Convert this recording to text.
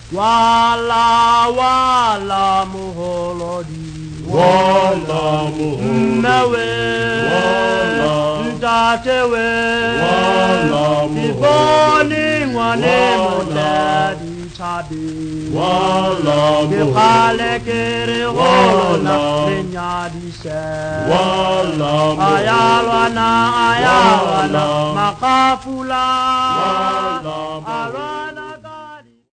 Wala muholodi. Wala muholodi. Nawe. Wala. Ntatewe. Wala muholodi. Iboni wane mutadi chabi. Wala muholodi. Bikale kere holona rinyadi se. Wala muholodi. Ayalwana makafula. Wala muholodi.